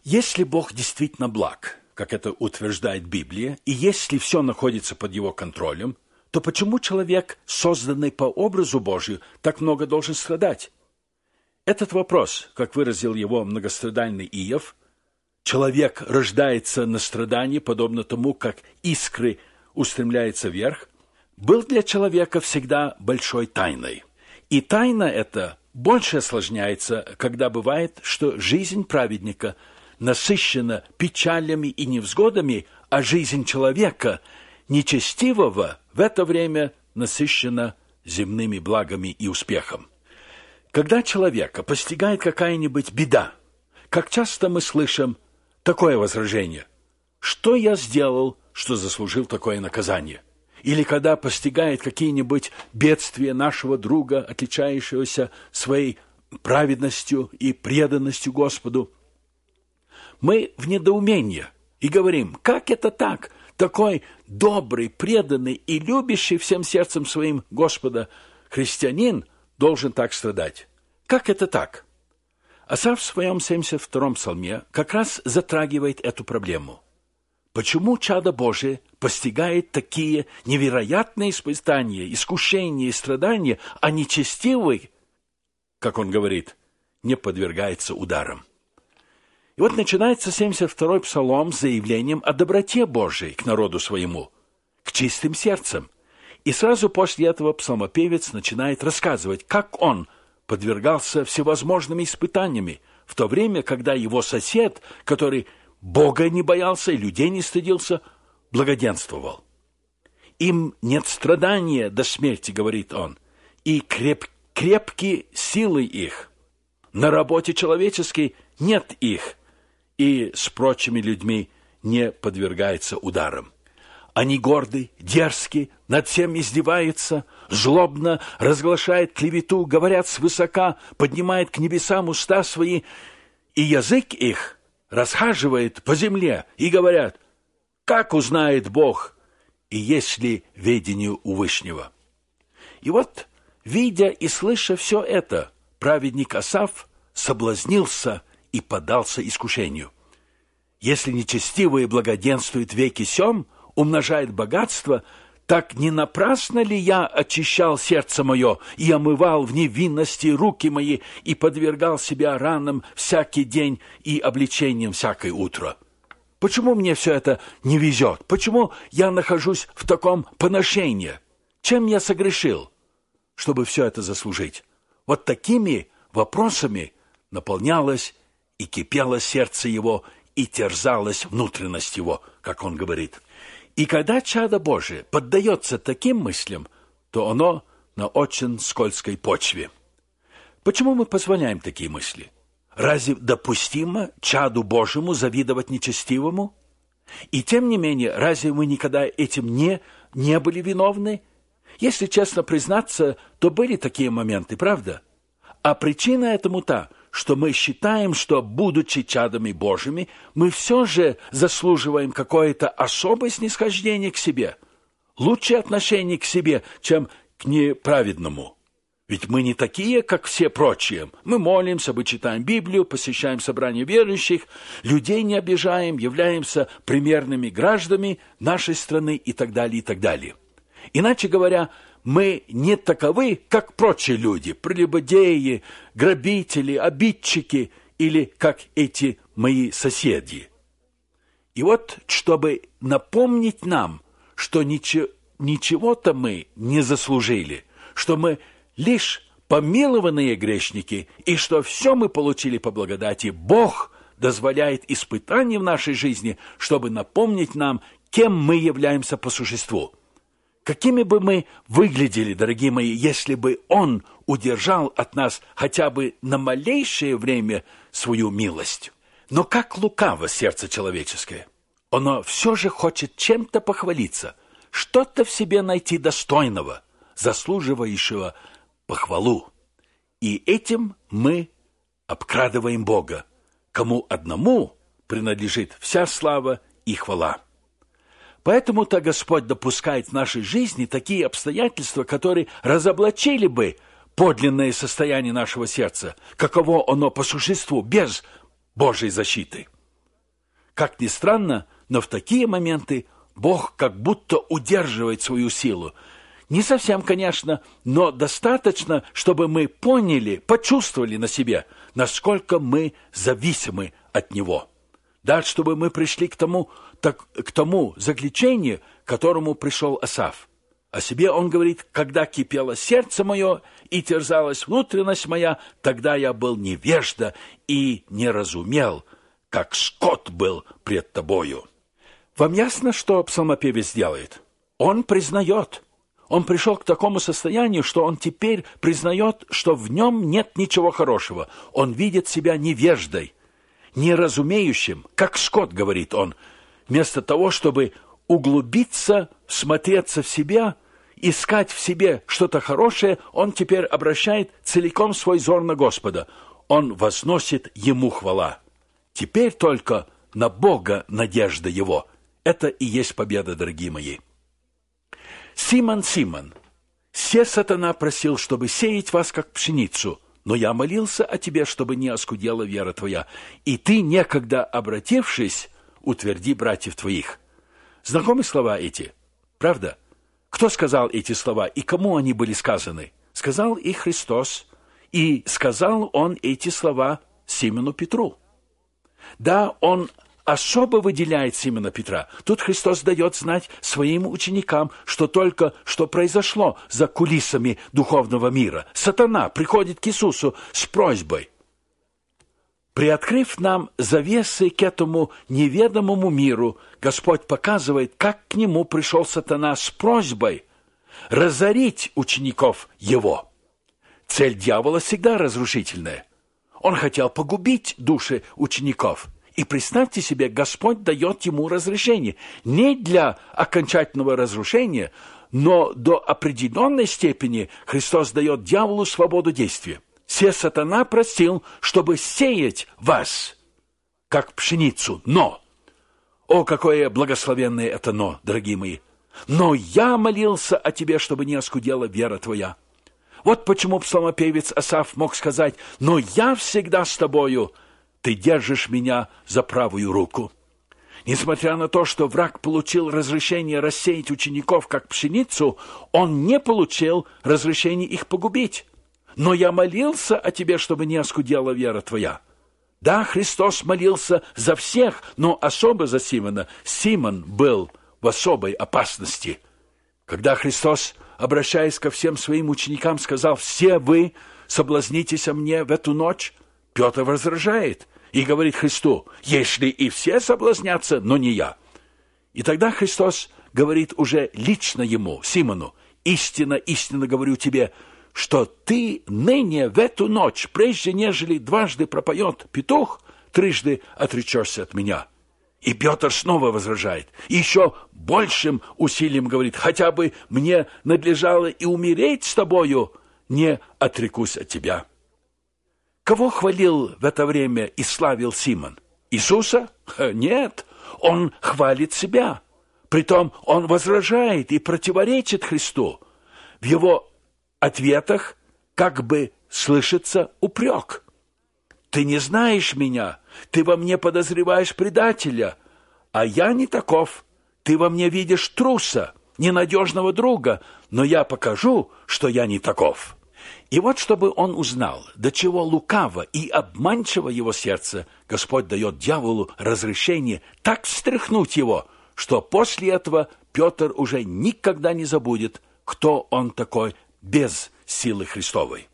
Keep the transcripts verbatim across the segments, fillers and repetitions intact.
Если Бог действительно благ, как это утверждает Библия, и если все находится под Его контролем, то почему человек, созданный по образу Божию, так много должен страдать? Этот вопрос, как выразил его многострадальный Иов, человек рождается на страдании, подобно тому, как искры устремляются вверх, был для человека всегда большой тайной. И тайна эта больше осложняется, когда бывает, что жизнь праведника насыщена печалями и невзгодами, а жизнь человека, нечестивого, в это время насыщена земными благами и успехом. Когда человека постигает какая-нибудь беда, как часто мы слышим такое возражение: «Что я сделал, что заслужил такое наказание?» Или когда постигает какие-нибудь бедствия нашего друга, отличающегося своей праведностью и преданностью Господу, мы в недоумении и говорим: как это так? Такой добрый, преданный и любящий всем сердцем своим Господа христианин должен так страдать. Как это так? Асаф в своем семьдесят втором псалме как раз затрагивает эту проблему. Почему чадо Божие постигает такие невероятные испытания, искушения и страдания, а нечестивый, как он говорит, не подвергается ударам? И вот начинается семьдесят второй псалом с заявлением о доброте Божией к народу своему, к чистым сердцам. И сразу после этого псалмопевец начинает рассказывать, как он подвергался всевозможными испытаниями, в то время, когда его сосед, который Бога не боялся и людей не стыдился, благоденствовал. «Им нет страдания до смерти, — говорит он, — и креп, крепки силы их. На работе человеческой нет их, и с прочими людьми не подвергается ударам. Они горды, дерзки, над всем издеваются, злобно разглашают клевету, говорят свысока, поднимают к небесам уста свои, и язык их расхаживает по земле, и говорят: как узнает Бог, и есть ли ведение у Вышнего?» И вот, видя и слыша все это, праведник Асаф соблазнился и поддался искушению. Если нечестивые благоденствуют веки сем, умножает богатство, так не напрасно ли я очищал сердце мое и омывал в невинности руки мои и подвергал себя ранам всякий день и обличениям всякое утро? Почему мне все это не везет? Почему я нахожусь в таком поношении? Чем я согрешил, чтобы все это заслужить? Вот такими вопросами наполнялось и кипело сердце его, и терзалась внутренность его, как он говорит. И когда чадо Божие поддается таким мыслям, то оно на очень скользкой почве. Почему мы позволяем такие мысли? Разве допустимо чаду Божьему завидовать нечестивому? И тем не менее, разве мы никогда этим не, не были виновны? Если честно признаться, то были такие моменты, правда? А причина этому та, что мы считаем, что, будучи чадами Божьими, мы все же заслуживаем какое-то особое снисхождение к себе, лучшее отношение к себе, чем к неправедному. Ведь мы не такие, как все прочие. Мы молимся, мы читаем Библию, посещаем собрания верующих, людей не обижаем, являемся примерными гражданами нашей страны и так далее, и так далее. Иначе говоря, мы не таковы, как прочие люди, прелюбодеи, грабители, обидчики или как эти мои соседи. И вот, чтобы напомнить нам, что ничего, ничего-то мы не заслужили, что мы лишь помилованные грешники, и что все мы получили по благодати, Бог дозволяет испытания в нашей жизни, чтобы напомнить нам, кем мы являемся по существу. Какими бы мы выглядели, дорогие мои, если бы Он удержал от нас хотя бы на малейшее время свою милость? Но как лукаво сердце человеческое! Оно все же хочет чем-то похвалиться, что-то в себе найти достойного, заслуживающего похвалу. И этим мы обкрадываем Бога, кому одному принадлежит вся слава и хвала. Поэтому-то Господь допускает в нашей жизни такие обстоятельства, которые разоблачили бы подлинное состояние нашего сердца, каково оно по существу без Божьей защиты. Как ни странно, но в такие моменты Бог как будто удерживает свою силу. Не совсем, конечно, но достаточно, чтобы мы поняли, почувствовали на себе, насколько мы зависимы от Него. Да, чтобы мы пришли к тому, так, к тому заключению, к которому пришел Асаф. О себе он говорит: «Когда кипело сердце мое и терзалась внутренность моя, тогда я был невежда и не разумел, как скот был пред тобою». Вам ясно, что псалмопевец делает? Он признает. Он пришел к такому состоянию, что он теперь признает, что в нем нет ничего хорошего. Он видит себя невеждой, неразумеющим, как скот, говорит он. Вместо того, чтобы углубиться, смотреться в себя, искать в себе что-то хорошее, он теперь обращает целиком свой взор на Господа. Он возносит Ему хвала. Теперь только на Бога надежда его. Это и есть победа, дорогие мои. Симон, Симон, се сатана просил, чтобы сеять вас, как пшеницу, но я молился о тебе, чтобы не оскудела вера твоя. И ты, некогда обратившись, утверди братьев твоих. Знакомы слова эти? Правда? Кто сказал эти слова и кому они были сказаны? Сказал их Христос, и сказал Он эти слова Симону Петру. Да, Он особо выделяет Симона Петра. Тут Христос дает знать своим ученикам, что только что произошло за кулисами духовного мира. Сатана приходит к Иисусу с просьбой. Приоткрыв нам завесы к этому неведомому миру, Господь показывает, как к нему пришел сатана с просьбой разорить учеников его. Цель дьявола всегда разрушительная. Он хотел погубить души учеников. И представьте себе, Господь дает ему разрешение. Не для окончательного разрушения, но до определенной степени Христос дает дьяволу свободу действия. Се сатана просил, чтобы сеять вас, как пшеницу. Но, о, какое благословенное это но, дорогие мои! Но я молился о тебе, чтобы не оскудела вера твоя. Вот почему псалмопевец Асаф мог сказать: «Но я всегда с тобою, ты держишь меня за правую руку». Несмотря на то, что враг получил разрешение рассеять учеников, как пшеницу, он не получил разрешения их погубить. «Но я молился о тебе, чтобы не оскудела вера твоя». Да, Христос молился за всех, но особо за Симона. Симон был в особой опасности. Когда Христос, обращаясь ко всем своим ученикам, сказал: «Все вы соблазнитесь о мне в эту ночь», Петр возражает и говорит Христу: «Если и все соблазнятся, но не я». И тогда Христос говорит уже лично ему, Симону: «Истинно, истинно говорю тебе, что ты ныне в эту ночь, прежде нежели дважды пропоет петух, трижды отречешься от меня». И Петр снова возражает, и еще большим усилием говорит: «Хотя бы мне надлежало и умереть с тобою, не отрекусь от тебя». Кого хвалил в это время и славил Симон? Иисуса? Нет, он хвалит себя. Притом он возражает и противоречит Христу. В его ответах как бы слышится упрек. «Ты не знаешь меня, ты во мне подозреваешь предателя, а я не таков. Ты во мне видишь труса, ненадежного друга, но я покажу, что я не таков». И вот, чтобы он узнал, до чего лукаво и обманчиво его сердце, Господь дает дьяволу разрешение так встряхнуть его, что после этого Петр уже никогда не забудет, кто он такой без силы Христовой.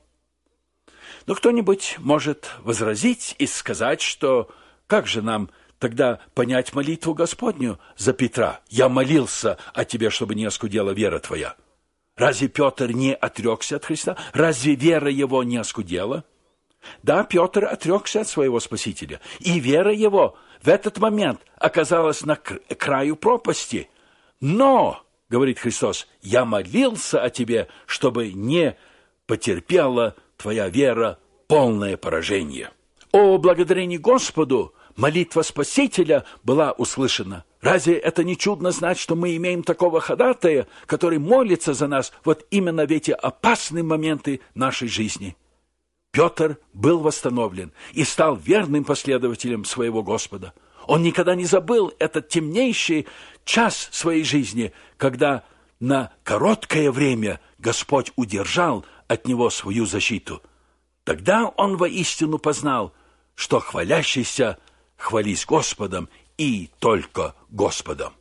Но кто-нибудь может возразить и сказать, что как же нам тогда понять молитву Господню за Петра? «Я молился о тебе, чтобы не оскудела вера твоя». Разве Петр не отрекся от Христа? Разве вера его не оскудела? Да, Петр отрекся от своего Спасителя, и вера его в этот момент оказалась на краю пропасти. Но, говорит Христос, я молился о тебе, чтобы не потерпела твоя вера полное поражение. О, благодарение Господу, молитва Спасителя была услышана. Разве это не чудно знать, что мы имеем такого ходатая, который молится за нас вот именно в эти опасные моменты нашей жизни? Петр был восстановлен и стал верным последователем своего Господа. Он никогда не забыл этот темнейший час своей жизни, когда на короткое время Господь удержал от него свою защиту. Тогда он воистину познал, что хвалящийся хвались Господом и только Господом.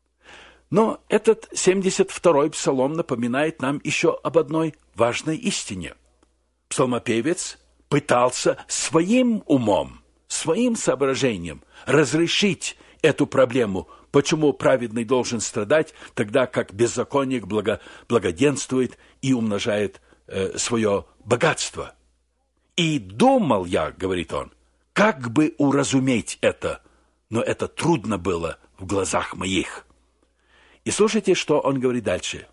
Но этот семьдесят второй псалом напоминает нам еще об одной важной истине. Псалмопевец пытался своим умом, своим соображением разрешить эту проблему, почему праведный должен страдать, тогда как беззаконник благо, благоденствует и умножает э, свое богатство. «И думал я, — говорит он, — как бы уразуметь это, но это трудно было в глазах моих». И слушайте, что он говорит дальше.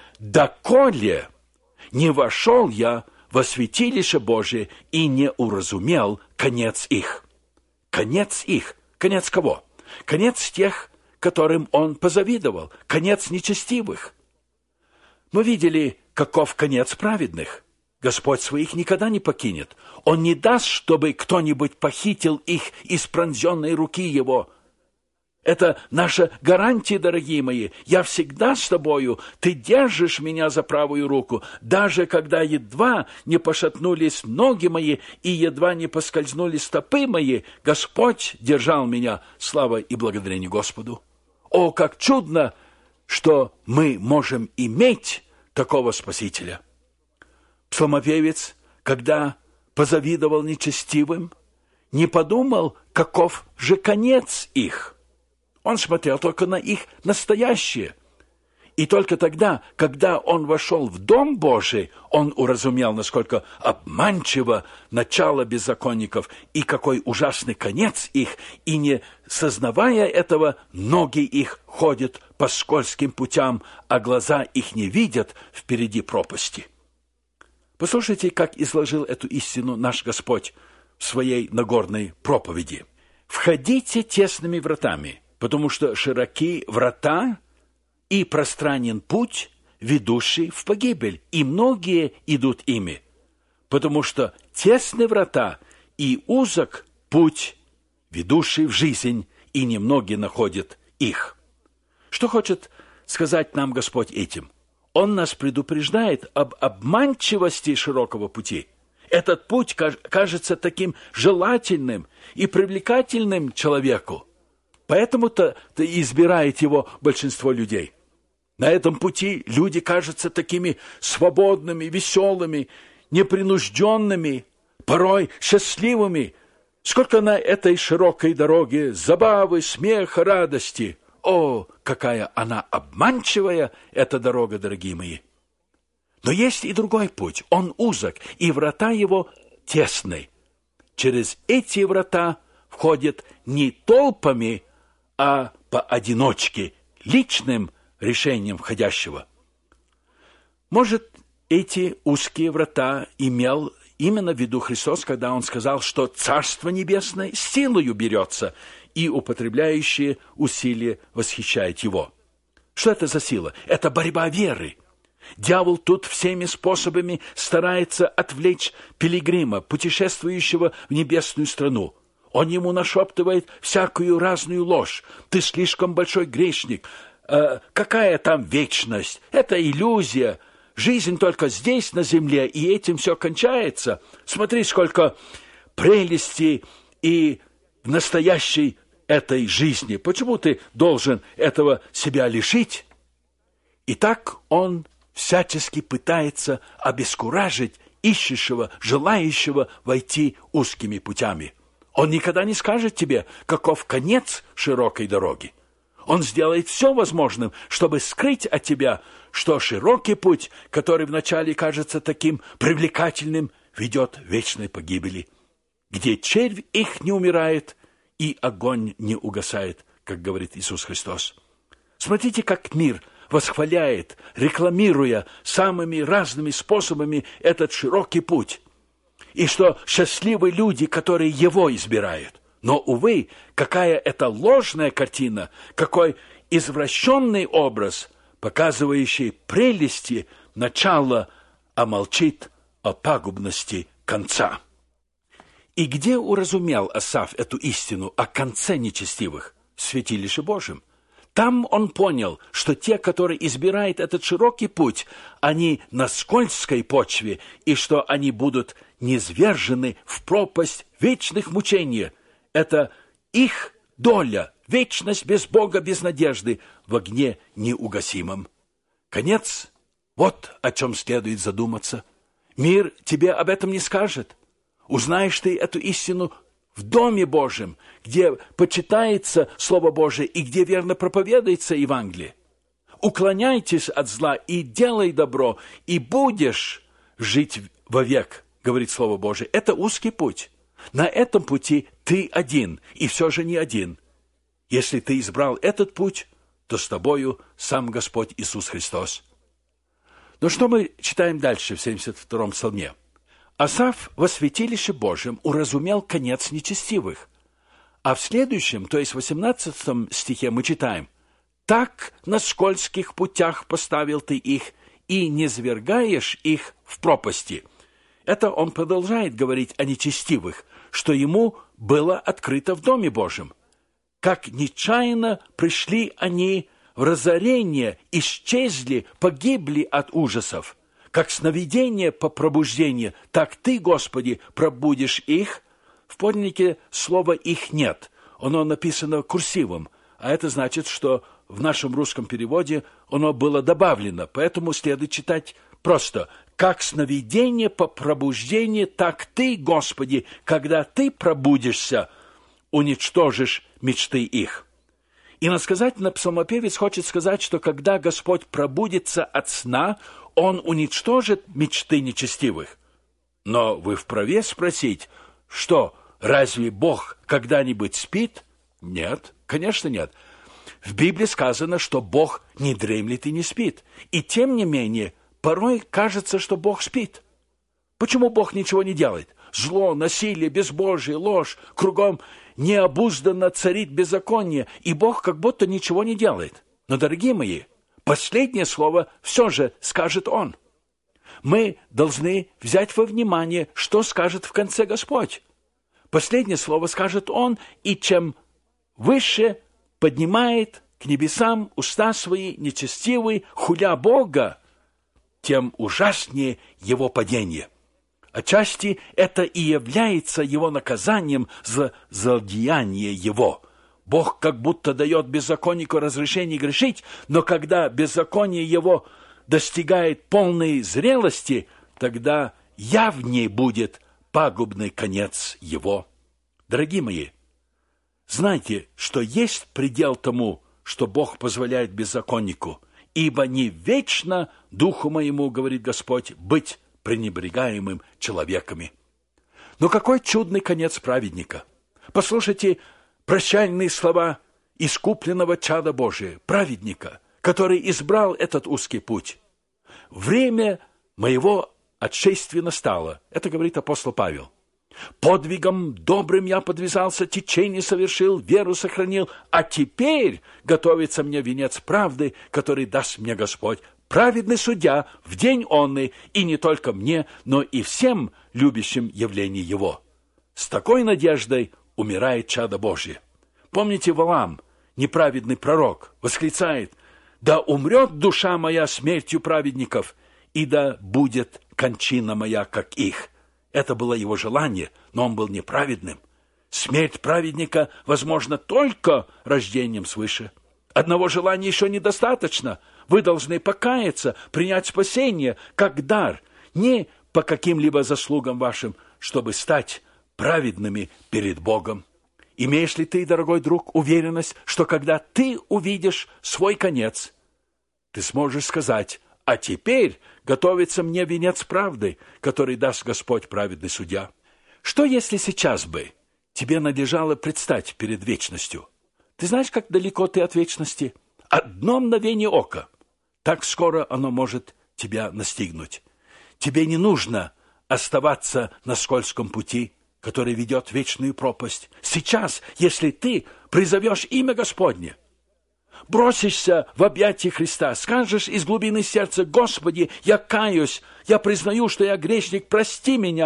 «Доколе не вошел я во святилище Божие и не уразумел конец их». Конец их. Конец кого? Конец тех, которым он позавидовал. Конец нечестивых. Мы видели, каков конец праведных. Господь своих никогда не покинет. Он не даст, чтобы кто-нибудь похитил их из пронзенной руки его. Это наша гарантия, дорогие мои. Я всегда с тобою. Ты держишь меня за правую руку. Даже когда едва не пошатнулись ноги мои и едва не поскользнули стопы мои, Господь держал меня. Слава и благодарение Господу. О, как чудно, что мы можем иметь такого Спасителя. Псалмопевец, когда позавидовал нечестивым, не подумал, каков же конец их. Он смотрел только на их настоящее. И только тогда, когда он вошел в Дом Божий, он уразумел, насколько обманчиво начало беззаконников и какой ужасный конец их, и не сознавая этого, ноги их ходят по скользким путям, а глаза их не видят впереди пропасти. Послушайте, как изложил эту истину наш Господь в своей Нагорной проповеди. «Входите тесными вратами, потому что широки врата и пространен путь, ведущий в погибель, и многие идут ими, потому что тесны врата и узок путь, ведущий в жизнь, и немногие находят их». Что хочет сказать нам Господь этим? Он нас предупреждает об обманчивости широкого пути. Этот путь кажется таким желательным и привлекательным человеку. Поэтому-то избирает его большинство людей. На этом пути люди кажутся такими свободными, веселыми, непринужденными, порой счастливыми. Сколько на этой широкой дороге забавы, смеха, радости. О, какая она обманчивая, эта дорога, дорогие мои! Но есть и другой путь. Он узок, и врата его тесны. Через эти врата входят не толпами, а поодиночке, личным решением входящего. Может, эти узкие врата имел именно в виду Христос, когда Он сказал, что Царство Небесное силою берется, и употребляющие усилия восхищают Его. Что это за сила? Это борьба веры. Дьявол тут всеми способами старается отвлечь пилигрима, путешествующего в небесную страну. Он ему нашептывает всякую разную ложь. Ты слишком большой грешник. Э, какая там вечность? Это иллюзия. Жизнь только здесь, на земле, и этим все кончается. Смотри, сколько прелестей и в настоящей этой жизни. Почему ты должен этого себя лишить? И так он всячески пытается обескуражить ищущего, желающего войти узкими путями. Он никогда не скажет тебе, каков конец широкой дороги. Он сделает все возможным, чтобы скрыть от тебя, что широкий путь, который вначале кажется таким привлекательным, ведет в вечной погибели, где червь их не умирает и огонь не угасает, как говорит Иисус Христос. Смотрите, как мир восхваляет, рекламируя самыми разными способами этот широкий путь, и что счастливы люди, которые его избирают. Но, увы, какая это ложная картина, какой извращенный образ, показывающий прелести начала, а молчит о пагубности конца. И где уразумел Асаф эту истину о конце нечестивых? В святилище Божьем. Там он понял, что те, которые избирают этот широкий путь, они на скользкой почве, и что они будут низвержены в пропасть вечных мучений. Это их доля, вечность без Бога, без надежды, в огне неугасимом. Конец – вот о чем следует задуматься. Мир тебе об этом не скажет. Узнаешь ты эту истину в Доме Божьем, где почитается Слово Божие и где верно проповедуется Евангелие. Уклоняйтесь от зла и делай добро, и будешь жить вовек, говорит Слово Божие. Это узкий путь. На этом пути ты один, и все же не один. Если ты избрал этот путь, то с тобою сам Господь Иисус Христос. Но что мы читаем дальше в семьдесят втором псалме? Асаф во святилище Божьем уразумел конец нечестивых. А в следующем, то есть в восемнадцатом стихе мы читаем: «Так на скользких путях поставил ты их, и не звергаешь их в пропасти». Это он продолжает говорить о нечестивых, что ему было открыто в Доме Божьем. Как нечаянно пришли они в разорение, исчезли, погибли от ужасов. Как сновидение по пробуждению, так ты, Господи, пробудишь их. В подлиннике слова «их» нет. Оно написано курсивом, а это значит, что в нашем русском переводе оно было добавлено, поэтому следует читать просто: «Как сновидение по пробуждению, так ты, Господи, когда ты пробудишься, уничтожишь мечты их». Иносказательно псалмопевец хочет сказать, что когда Господь пробудится от сна, Он уничтожит мечты нечестивых. Но вы вправе спросить, что, разве Бог когда-нибудь спит? Нет, конечно нет. В Библии сказано, что Бог не дремлет и не спит. И тем не менее, порой кажется, что Бог спит. Почему Бог ничего не делает? Зло, насилие, безбожие, ложь, кругом необузданно царит беззаконие, и Бог как будто ничего не делает. Но, дорогие мои, последнее слово все же скажет Он. Мы должны взять во внимание, что скажет в конце Господь. Последнее слово скажет Он, и чем выше поднимает к небесам уста свои нечестивые, хуля Бога, тем ужаснее его падение. Отчасти это и является его наказанием за злодеяние его. Бог как будто дает беззаконнику разрешение грешить, но когда беззаконие его достигает полной зрелости, тогда явнее будет пагубный конец его. Дорогие мои, знайте, что есть предел тому, что Бог позволяет беззаконнику, ибо не вечно духу моему, говорит Господь, быть пренебрегаемым человеками. Но какой чудный конец праведника! Послушайте прощальные слова искупленного чада Божия, праведника, который избрал этот узкий путь. «Время моего отшествия настало», это говорит апостол Павел. «Подвигом добрым я подвязался, течение совершил, веру сохранил, а теперь готовится мне венец правды, который даст мне Господь, праведный судья в день онный, и не только мне, но и всем любящим явление Его». С такой надеждой умирает чадо Божье. Помните, Валаам, неправедный пророк, восклицает: «Да умрет душа моя смертью праведников, и да будет кончина моя, как их». Это было его желание, но он был неправедным. Смерть праведника возможна только рождением свыше. Одного желания еще недостаточно. Вы должны покаяться, принять спасение как дар, не по каким-либо заслугам вашим, чтобы стать праведными перед Богом. Имеешь ли ты, дорогой друг, уверенность, что когда ты увидишь свой конец, ты сможешь сказать: «А теперь готовится мне венец правды, который даст Господь праведный судья»? Что, если сейчас бы тебе надлежало предстать перед вечностью? Ты знаешь, как далеко ты от вечности? Одно мгновение ока. Так скоро оно может тебя настигнуть. Тебе не нужно оставаться на скользком пути, который ведет в вечную пропасть. Сейчас, если ты призовешь имя Господне, бросишься в объятия Христа, скажешь из глубины сердца: «Господи, я каюсь, я признаю, что я грешник, прости меня»,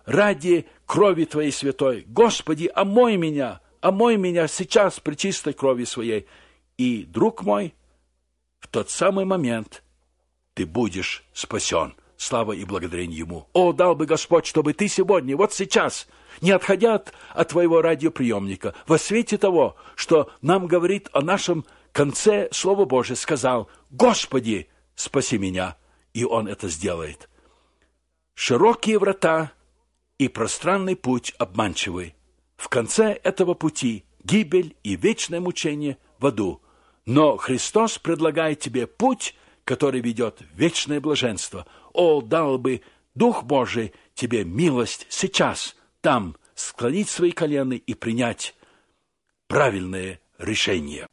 ради крови Твоей святой. Господи, омой меня, омой меня сейчас при чистой крови Своей. И, друг мой, в тот самый момент ты будешь спасен. Слава и благодарение Ему. О, дал бы Господь, чтобы ты сегодня, вот сейчас, не отходя от, от твоего радиоприемника, во свете того, что нам говорит о нашем конце Слово Божие, сказал: «Господи, спаси меня», и Он это сделает. Широкие врата и пространный путь обманчивый. В конце этого пути гибель и вечное мучение в аду. Но Христос предлагает тебе путь, который ведет в вечное блаженство. О, дал бы Дух Божий тебе милость сейчас, там, склонить свои колени и принять правильное решение.